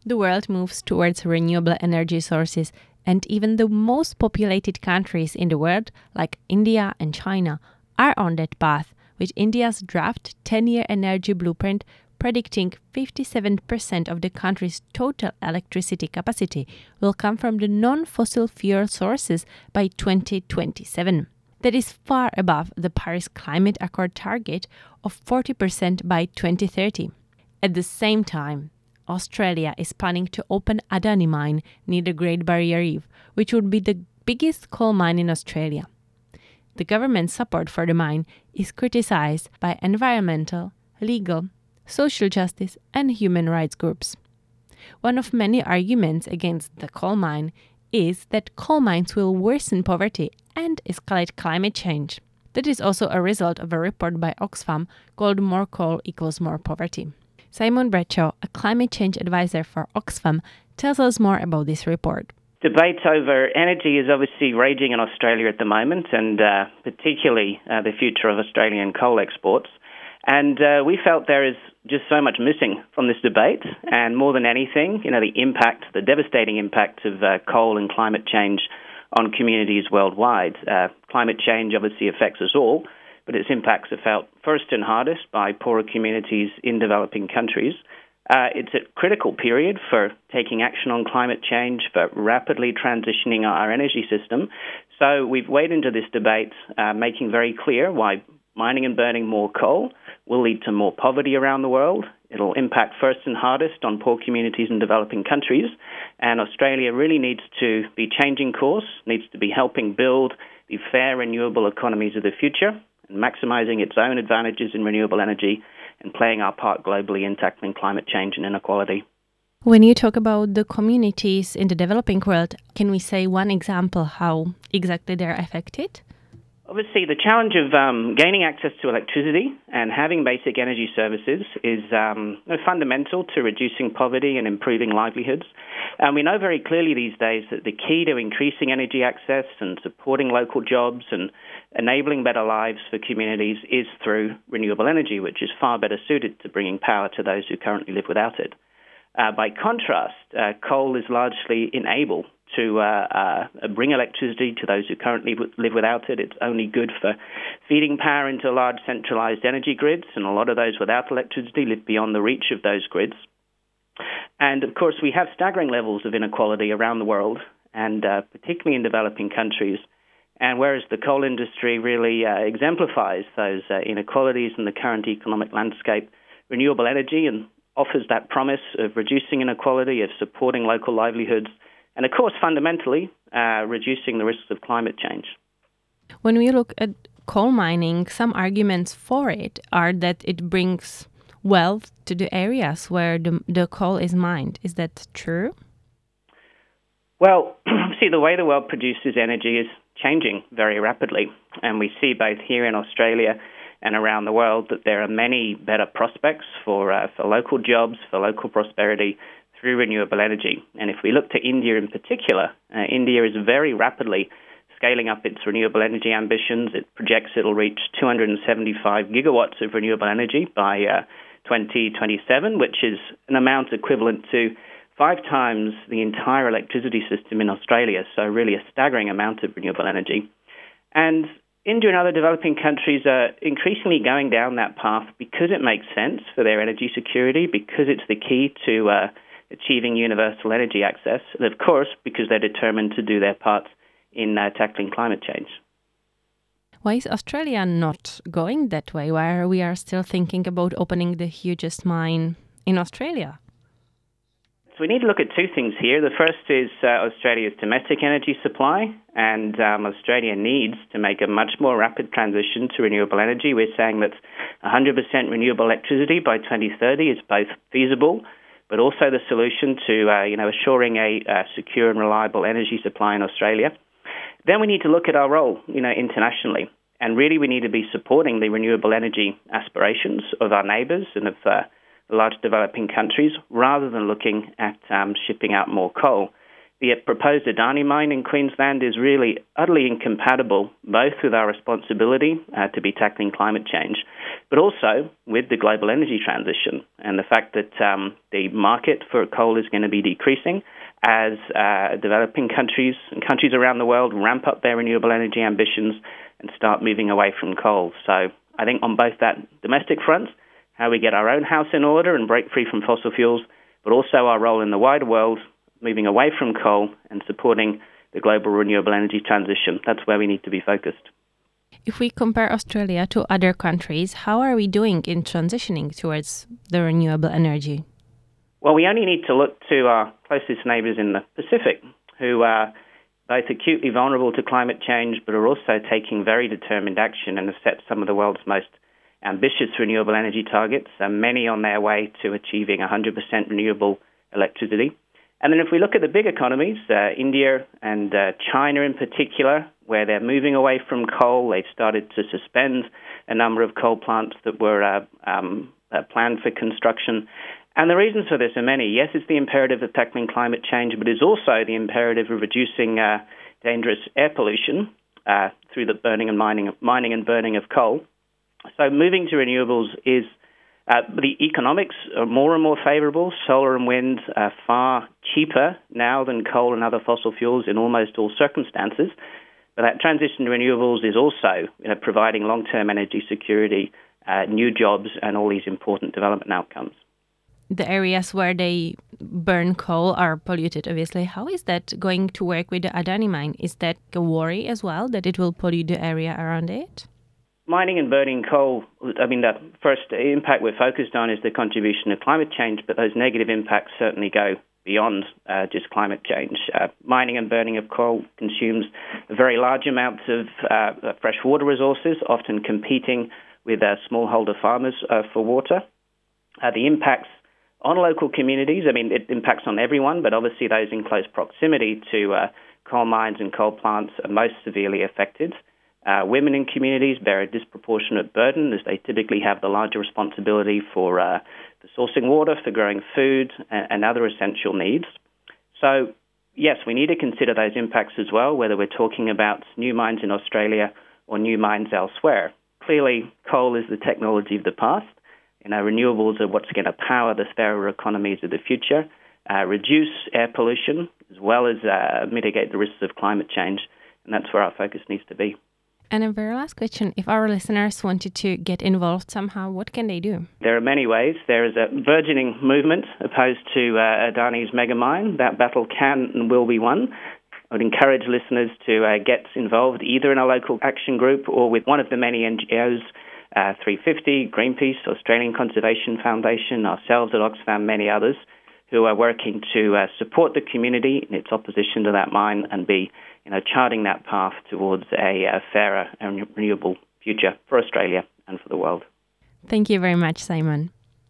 The world moves towards renewable energy sources, and even the most populated countries in the world, like India and China, are on that path, with India's draft 10-year energy blueprint predicting 57% of the country's total electricity capacity will come from the non-fossil fuel sources by 2027. That is far above the Paris Climate Accord target of 40% by 2030. At the same time, Australia is planning to open Adani mine near the Great Barrier Reef, which would be the biggest coal mine in Australia. The government's support for the mine is criticized by environmental, legal, social justice, and human rights groups. One of many arguments against the coal mine is that coal mines will worsen poverty and escalate climate change. That is also a result of a report by Oxfam called More Coal Equals More Poverty. Simon Bradshaw, a climate change advisor for Oxfam, tells us more about this report. Debate over energy is obviously raging in Australia at the moment, and particularly the future of Australian coal exports. And we felt there is just so much missing from this debate, and more than anything, the devastating impact of coal and climate change on communities worldwide. Climate change obviously affects us all, but its impacts are felt first and hardest by poorer communities in developing countries. It's a critical period for taking action on climate change, for rapidly transitioning our energy system. So we've waded into this debate, making very clear why mining and burning more coal will lead to more poverty around the world. It'll impact first and hardest on poor communities in developing countries. And Australia really needs to be changing course, needs to be helping build the fair renewable economies of the future and maximising its own advantages in renewable energy and playing our part globally in tackling climate change and inequality. When you talk about the communities in the developing world, can we say one example how exactly they're affected? Obviously, the challenge of gaining access to electricity and having basic energy services is fundamental to reducing poverty and improving livelihoods. And we know very clearly these days that the key to increasing energy access and supporting local jobs and enabling better lives for communities is through renewable energy, which is far better suited to bringing power to those who currently live without it. By contrast, coal is largely unable to bring electricity to those who currently live without it. It's only good for feeding power into large centralized energy grids, and a lot of those without electricity live beyond the reach of those grids. And, of course, we have staggering levels of inequality around the world, and particularly in developing countries. And whereas the coal industry really exemplifies those inequalities in the current economic landscape, renewable energy and offers that promise of reducing inequality, of supporting local livelihoods, and, of course, fundamentally, reducing the risks of climate change. When we look at coal mining, some arguments for it are that it brings wealth to the areas where the coal is mined. Is that true? Well, see, the way the world produces energy is changing very rapidly. And we see both here in Australia and around the world that there are many better prospects for local jobs, for local prosperity, through renewable energy. And if we look to India in particular, India is very rapidly scaling up its renewable energy ambitions. It projects it'll reach 275 gigawatts of renewable energy by 2027, which is an amount equivalent to 5 times the entire electricity system in Australia. So really a staggering amount of renewable energy. And India and other developing countries are increasingly going down that path because it makes sense for their energy security, because it's the key to achieving universal energy access, and of course, because they're determined to do their part in tackling climate change. Why is Australia not going that way? Why are we still thinking about opening the hugest mine in Australia? So we need to look at two things here. The first is Australia's domestic energy supply, and Australia needs to make a much more rapid transition to renewable energy. We're saying that 100% renewable electricity by 2030 is both feasible, but also the solution to assuring a secure and reliable energy supply in Australia. Then we need to look at our role, internationally, and really we need to be supporting the renewable energy aspirations of our neighbours and of the large developing countries, rather than looking at shipping out more coal. The proposed Adani mine in Queensland is really utterly incompatible both with our responsibility to be tackling climate change, but also with the global energy transition and the fact that the market for coal is going to be decreasing as developing countries and countries around the world ramp up their renewable energy ambitions and start moving away from coal. So I think on both that domestic front, how we get our own house in order and break free from fossil fuels, but also our role in the wider world, moving away from coal and supporting the global renewable energy transition. That's where we need to be focused. If we compare Australia to other countries, how are we doing in transitioning towards the renewable energy? Well, we only need to look to our closest neighbours in the Pacific, who are both acutely vulnerable to climate change, but are also taking very determined action and have set some of the world's most ambitious renewable energy targets, and many on their way to achieving 100% renewable electricity. And then if we look at the big economies, India and China in particular, where they're moving away from coal, they've started to suspend a number of coal plants that were planned for construction. And the reasons for this are many. Yes, it's the imperative of tackling climate change, but it's also the imperative of reducing dangerous air pollution through the mining and burning of coal. So moving to renewables is the economics are more and more favourable. Solar and wind are far cheaper now than coal and other fossil fuels in almost all circumstances. But that transition to renewables is also providing long-term energy security, new jobs, and all these important development outcomes. The areas where they burn coal are polluted, obviously. How is that going to work with the Adani mine? Is that a worry as well, that it will pollute the area around it? Mining and burning coal, the first impact we're focused on is the contribution of climate change, but those negative impacts certainly go beyond just climate change. Mining and burning of coal consumes very large amounts of freshwater resources, often competing with smallholder farmers for water. The impacts on local communities, it impacts on everyone, but obviously those in close proximity to coal mines and coal plants are most severely affected. Women in communities bear a disproportionate burden as they typically have the larger responsibility for sourcing water, for growing food and other essential needs. So, yes, we need to consider those impacts as well, whether we're talking about new mines in Australia or new mines elsewhere. Clearly, coal is the technology of the past. Renewables are what's going to power the fairer economies of the future, reduce air pollution, as well as mitigate the risks of climate change. And that's where our focus needs to be. And a very last question, if our listeners wanted to get involved somehow, what can they do? There are many ways. There is a burgeoning movement opposed to Adani's mega mine. That battle can and will be won. I would encourage listeners to get involved either in a local action group or with one of the many NGOs, 350, Greenpeace, Australian Conservation Foundation, ourselves at Oxfam, many others, who are working to support the community in its opposition to that mine and be charting that path towards a fairer and renewable future for Australia and for the world. Thank you very much, Simon.